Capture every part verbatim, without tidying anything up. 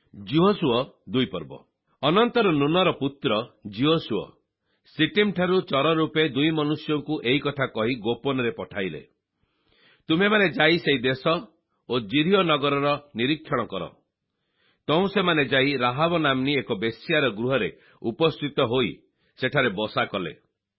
ଜିହୋଶୁଅ ଦୁଇ ପର୍ବ। ଅନନ୍ତର ନୁନର ପୁତ୍ର ଜିହୋଶୁଅ ସିଟିମ୍ ଠାରୁ ଚର ରୂପେ ଦୁଇ ମନୁଷ୍ୟଙ୍କୁ ଏଇ କଥା କହି ଗୋପନରେ ପଠାଇଲେ, ତୁମେମାନେ ଯାଇ ସେହି ଦେଶ ଓ ଜିରିହ ନଗରର ନିରୀକ୍ଷଣ କର। ତହୁଁ ସେମାନେ ଯାଇ ରାହାବ ନାମ୍ନୀ ଏକ ବେଶ୍ୟାର ଗୃହରେ ଉପସ୍ଥିତ ହୋଇ ସେଠାରେ ବସା କଲେ।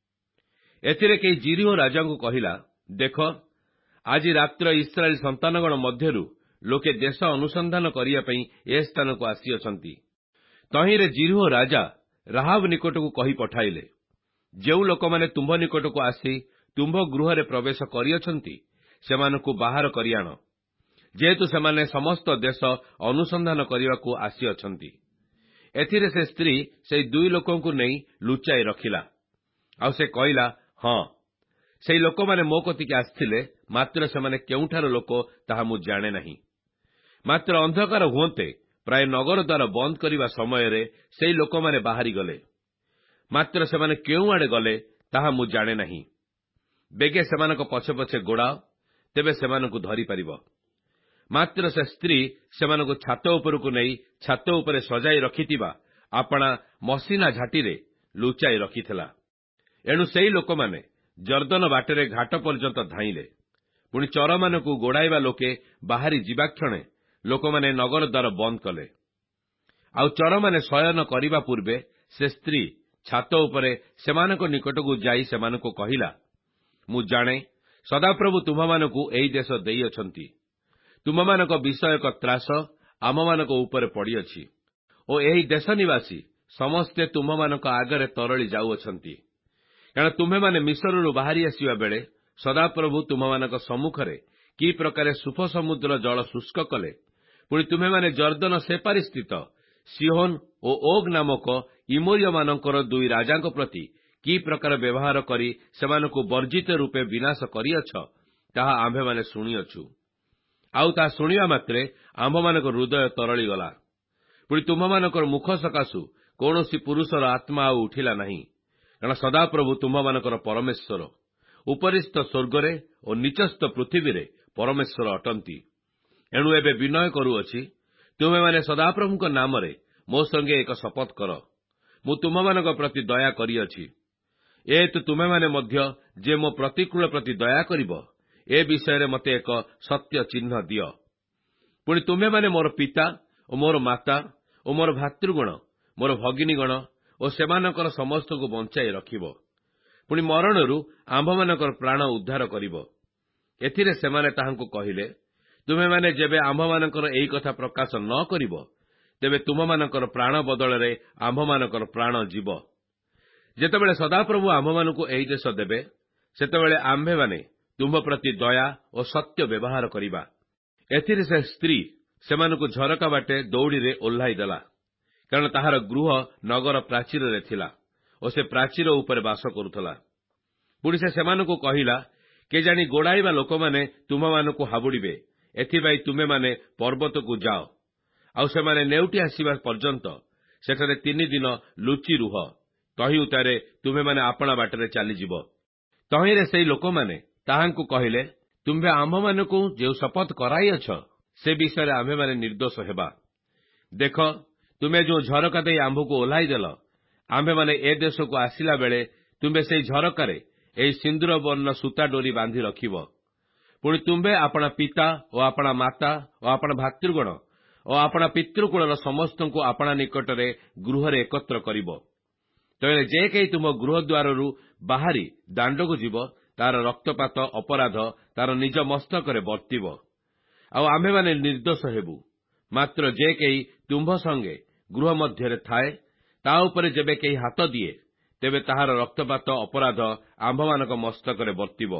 ଏଥିରେ କେହି ଜିରିହ ରାଜାଙ୍କୁ କହିଲା, ଦେଖ, ଆଜି ରାତ୍ର ଇସ୍ରାଏଲ ସନ୍ତାନଗଣ ମଧ୍ୟରୁ ଲୋକେ ଦେଶ ଅନୁସନ୍ଧାନ କରିବା ପାଇଁ ଏ ସ୍ଥାନକୁ ଆସିଅଛନ୍ତି। ତହିଁରେ ଜିରିହ ରାଜା ରାହାବ ନିକଟକୁ କହି ପଠାଇଲେ, ଯେଉଁ ଲୋକମାନେ ତୁମ୍ଭ ନିକଟକୁ ଆସି ତୁମ୍ଭ ଗୃହରେ ପ୍ରବେଶ କରିଅଛନ୍ତି ସେମାନଙ୍କୁ ବାହାର କରିଆଣ, ଯେହେତୁ ସେମାନେ ସମସ୍ତ ଦେଶ ଅନୁସନ୍ଧାନ କରିବାକୁ ଆସିଅଛନ୍ତି। ଏଥିରେ ସେ ସ୍ତ୍ରୀ ସେହି ଦୁଇ ଲୋକଙ୍କୁ ନେଇ ଲୁଚାଇ ରଖିଲା। ଆଉ ସେ କହିଲା, ହଁ, ସେହି ଲୋକମାନେ ମୋ କତିକି ଆସିଥିଲେ, ମାତ୍ର ସେମାନେ କେଉଁଠାର ଲୋକ ତାହା ମୁଁ ଜାଣେ ନାହିଁ। ମାତ୍ର ଅନ୍ଧକାର ହୁଅନ୍ତେ ପ୍ରାୟ ନଗର ଦ୍ୱାର ବନ୍ଦ କରିବା ସମୟରେ ସେହି ଲୋକମାନେ ବାହାରିଗଲେ। ମାତ୍ର ସେମାନେ କେଉଁଆଡ଼େ ଗଲେ ତାହା ମୁଁ ଜାଣେ ନାହିଁ। ବେଗେ ସେମାନଙ୍କ ପଛେ ପଛେ ଗୋଡ଼ାଅ, ତେବେ ସେମାନଙ୍କୁ ଧରିପାରିବ। ମାତ୍ର ସେ ସ୍ତ୍ରୀ ସେମାନଙ୍କୁ ଛାତ ଉପରକୁ ନେଇ ଛାତ ଉପରେ ସଜାଇ ରଖିଥିବା ଆପଣା ମସିନା ଝାଟିରେ ଲୁଚାଇ ରଖିଥିଲା। ଏଣୁ ସେହି ଲୋକମାନେ ଜର୍ଦ୍ଦନ ବାଟରେ ଘାଟ ପର୍ଯ୍ୟନ୍ତ ଧାଇଁଲେ। ପୁଣି ଚରମାନଙ୍କୁ ଗୋଡ଼ାଇବା ଲୋକେ ବାହାରି ଯିବାକ୍ଷଣେ ଲୋକମାନେ ନଗର ଦ୍ୱାର ବନ୍ଦ କଲେ। ଆଉ ଚରମାନେ ଶୟନ କରିବା ପୂର୍ବେ ସେ ସ୍ତ୍ରୀ ଛାତ ଉପରେ ସେମାନଙ୍କ ନିକଟକୁ ଯାଇ ସେମାନଙ୍କୁ କହିଲା, ମୁଁ ଜାଣେ ସଦାପ୍ରଭୁ ତୁମ୍ଭମାନଙ୍କୁ ଏହି ଦେଶ ଦେଇଅଛନ୍ତି। ତୁମମାନଙ୍କ ବିଷୟକ ତ୍ରାସ ଆମମାନଙ୍କ ଉପରେ ପଡ଼ିଅଛି ଓ ଏହି ଦେଶ ନିବାସୀ ସମସ୍ତେ ତୁମ୍ଭମାନଙ୍କ ଆଗରେ ତରଳି ଯାଉଅଛନ୍ତି। କାରଣ ତୁମ୍ଭେମାନେ ମିଶ୍ରରୁ ବାହାରି ଆସିବା ବେଳେ ସଦାପ୍ରଭୁ ତୁମ୍ଭମାନଙ୍କ ସମ୍ମୁଖରେ କି ପ୍ରକାରେ ସୁଫ ସମୁଦ୍ର ଜଳ ଶୁଷ୍କ କଲେ, ପୁଣି ତୁମ୍ଭେମାନେ ଜର୍ଦ୍ଦନ ସେପାରି ସ୍ଥିତ ସିହୋନ ଓ ଓଗ୍ ନାମକ ଇମୋରିୟମାନଙ୍କର ଦୁଇ ରାଜାଙ୍କ ପ୍ରତି କି ପ୍ରକାର ବ୍ୟବହାର କରି ସେମାନଙ୍କୁ ବର୍ଜିତ ରୂପେ ବିନାଶ କରିଅଛ, ତାହା ଆମ୍ଭେମାନେ ଶୁଣିଅଛୁ। ଆଉ ତାହା ଶୁଣିବା ମାତ୍ରେ ଆମ୍ଭମାନଙ୍କ ହୃଦୟ ତରଳିଗଲା। ପୁଣି ତୁମ୍ଭମାନଙ୍କର ମୁଖ ସକାଶୁ କୌଣସି ପୁରୁଷର ଆତ୍ମା ଆଉ ଉଠିଲା ନାହିଁ। କାରଣ ସଦାପ୍ରଭୁ ତୁମ୍ଭମାନଙ୍କର ପରମେଶ୍ୱର, ଉପରିସ୍ଥ ସ୍ୱର୍ଗରେ ଓ ନିଚସ୍ଥ ପୃଥିବୀରେ ପରମେଶ୍ୱର ଅଟନ୍ତି। ଏଣୁ ଏବେ ବିନୟ କରୁଅଛି, ତୁମେମାନେ ସଦାପ୍ରଭୁଙ୍କ ନାମରେ ମୋ ସଙ୍ଗେ ଏକ ଶପଥ କର। ମୁଁ ତୁମମାନଙ୍କ ପ୍ରତି ଦୟା କରିଅଛି। ଏହେତୁ ତୁମେମାନେ ମଧ୍ୟ ଯେ ମୋ ପ୍ରତିକୂଳ ପ୍ରତି ଦୟା କରିବ, ଏ ବିଷୟରେ ମୋତେ ଏକ ସତ୍ୟ ଚିହ୍ନ ଦିଅ। ପୁଣି ତୁମେମାନେ ମୋର ପିତା ଓ ମୋର ମାତା ଓ ମୋର ଭାତୃଗଣ, ମୋର ଭଗିନୀଗଣ ଓ ସେମାନଙ୍କର ସମସ୍ତଙ୍କୁ ବଞ୍ଚାଇ ରଖିବ। ପୁଣି ମରଣରୁ ଆମ୍ଭମାନଙ୍କର ପ୍ରାଣ ଉଦ୍ଧାର କରିବ। ଏଥିରେ ସେମାନେ ତାହାଙ୍କୁ କହିଲେ, ତୁମେମାନେ ଯେବେ ଆମ୍ଭମାନଙ୍କର ଏହି କଥା ପ୍ରକାଶ ନ କରିବ, ତେବେ ତୁମମାନଙ୍କର ପ୍ରାଣ ବଦଳରେ ଆମ୍ଭମାନଙ୍କର ପ୍ରାଣ ଯିବ। ଯେତେବେଳେ ସଦାପ୍ରଭୁ ଆମ୍ଭମାନଙ୍କୁ ଏହି ଦେଶ ଦେବେ, ସେତେବେଳେ ଆମ୍ଭେମାନେ ତୁମ୍ଭ ପ୍ରତି ଦୟା ଓ ସତ୍ୟ ବ୍ୟବହାର କରିବା। ଏଥିରେ ସେ ସ୍ତ୍ରୀ ସେମାନଙ୍କୁ ଝରକା ବାଟେ ଦୌଡ଼ିରେ ଓହ୍ଲାଇ ଦେଲା, କାରଣ ତାହାର ଗୃହ ନଗର ପ୍ରାଚୀରରେ ଥିଲା ଓ ସେ ପ୍ରାଚୀର ଉପରେ ବାସ କରୁଥିଲା। ପୁଣି ସେ ସେମାନଙ୍କୁ କହିଲା, କେଜାଣି ଗୋଡ଼ାଇବା ଲୋକମାନେ ତୁମମାନଙ୍କୁ ହାବୁଡ଼ିବେ, ଏଥିପାଇଁ ତୁମେମାନେ ପର୍ବତକୁ ଯାଅ। ଆଉ ସେମାନେ ନେଉଟି ଆସିବା ପର୍ଯ୍ୟନ୍ତ ସେଠାରେ ତିନି ଦିନ ଲୁଚି ରୁହ। ତହିଁଉତାରେ ତୁମେମାନେ ଆପଣା ବାଟରେ ଚାଲିଯିବ। ତହିଁରେ ସେହି ଲୋକମାନେ ତାହାଙ୍କୁ କହିଲେ, ତୁମ୍ଭେ ଆମ୍ଭମାନଙ୍କୁ ଯେଉଁ ଶପଥ କରାଇଅଛ, ସେ ବିଷୟରେ ଆମ୍ଭେମାନେ ନିର୍ଦ୍ଦୋଷ ହେବା। ଦେଖ, ତୁମେ ଯେଉଁ ଝରକା ଦେଇ ଆମ୍ଭକୁ ଓହ୍ଲାଇ ଦେଲ, ଆମ୍ଭେମାନେ ଏ ଦେଶକୁ ଆସିଲା ବେଳେ ତୁମ୍ଭେ ସେହି ଝରକାରେ ଏହି ସିନ୍ଦୁର ବର୍ଣ୍ଣ ସୂତା ଡୋରି ବାନ୍ଧି ରଖିବ। ପୁଣି ତୁମ୍ଭେ ଆପଣା ପିତା ଓ ଆପଣା ମାତା ଓ ଆପଣା ଭାତୃଗଣ ଓ ଆପଣା ପିତୃକୁଳର ସମସ୍ତଙ୍କୁ ଆପଣା ନିକଟରେ ଗୃହରେ ଏକତ୍ର କରିବ। ତେଣୁ ଯେ କେହି ତୁମ ଗୃହଦ୍ୱାରରୁ ବାହାରି ଦାଣ୍ଡକୁ ଯିବ, ତାହାର ରକ୍ତପାତ ଅପରାଧ ତାର ନିଜ ମସ୍ତକରେ ବର୍ତ୍ତିବ। ଆଉ ଆମ୍ଭେମାନେ ନିର୍ଦ୍ଦୋଷ ହେବୁ। ମାତ୍ର ଯେ କେହି ତୁମ୍ଭ ସଙ୍ଗେ ଗୃହ ମଧ୍ୟରେ ଥାଏ, ତା ଉପରେ ଯେବେ କେହି ହାତ ଦିଏ, ତେବେ ତାହାର ରକ୍ତପାତ ଅପରାଧ ଆମ୍ଭମାନଙ୍କ ମସ୍ତକରେ ବର୍ତ୍ତିବ।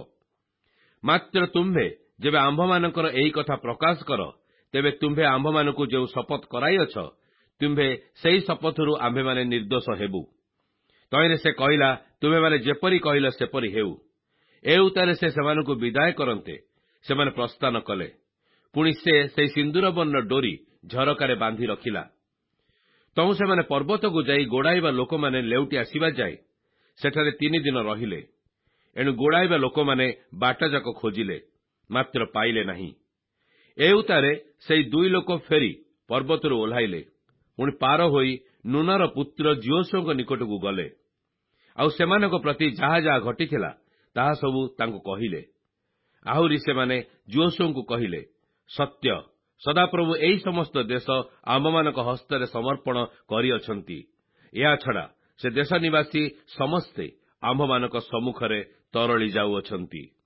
ମାତ୍ର ତୁମ୍ଭେ ଯେବେ ଆମ୍ଭମାନଙ୍କର ଏହି କଥା ପ୍ରକାଶ କର, ତେବେ ତୁମ୍ଭେ ଆମ୍ଭମାନଙ୍କୁ ଯେଉଁ ଶପଥ କରାଇଅଛ, ତୁମ୍ଭେ ସେହି ଶପଥରୁ ଆମ୍ଭେମାନେ ନିର୍ଦ୍ଦୋଷ ହେବୁ। ତହିଁରେ ସେ କହିଲା, ତୁମେମାନେ ଯେପରି କହିଲ ସେପରି ହେଉ। ଏ ଉତ୍ତାରେ ସେ ସେମାନଙ୍କୁ ବିଦାୟ କରନ୍ତେ ସେମାନେ ପ୍ରସ୍ଥାନ କଲେ। ପୁଣି ସେ ସେହି ସିନ୍ଦୁର ବର୍ଣ୍ଣ ଡୋରି ଝରକାରେ ବାନ୍ଧି ରଖିଲା। ତହୁଁ ସେମାନେ ପର୍ବତକୁ ଯାଇ ଗୋଡ଼ାଇବା ଲୋକମାନେ ଲେଉଟି ଆସିବା ଯାଏ ସେଠାରେ ତିନି ଦିନ ରହିଲେ। ଏଣୁ ଗୋଡ଼ାଇବା ଲୋକମାନେ ବାଟଯାକ ଖୋଜିଲେ, ମାତ୍ର ପାଇଲେ ନାହିଁ। ଏ ଉତ୍ତାରେ ସେହି ଦୁଇ ଲୋକ ଫେରି ପର୍ବତରୁ ଓହ୍ଲାଇଲେ ପୁଣି ପାର ହୋଇ ନୁନର ପୁତ୍ର ଝିଅସୁଙ୍କ ନିକଟକୁ ଗଲେ ଆଉ ସେମାନଙ୍କ ପ୍ରତି ଯାହା ଯାହା ଘଟିଥିଲା ତାହା ସବୁ ତାଙ୍କୁ କହିଲେ। ଆହୁରି ସେମାନେ ଝିଅସୁଙ୍କୁ କହିଲେ, ସତ୍ୟ ସଦାପ୍ରଭୁ ଏହି ସମସ୍ତ ଦେଶ ଆମ୍ଭମାନଙ୍କ ହସ୍ତରେ ସମର୍ପଣ କରିଅଛନ୍ତି। ଏହାଛଡ଼ା ସେ ଦେଶ ନିବାସୀ ସମସ୍ତେ ଆମ୍ଭମାନଙ୍କ ସମ୍ମୁଖରେ ତରଳି ଯାଉଅଛନ୍ତି।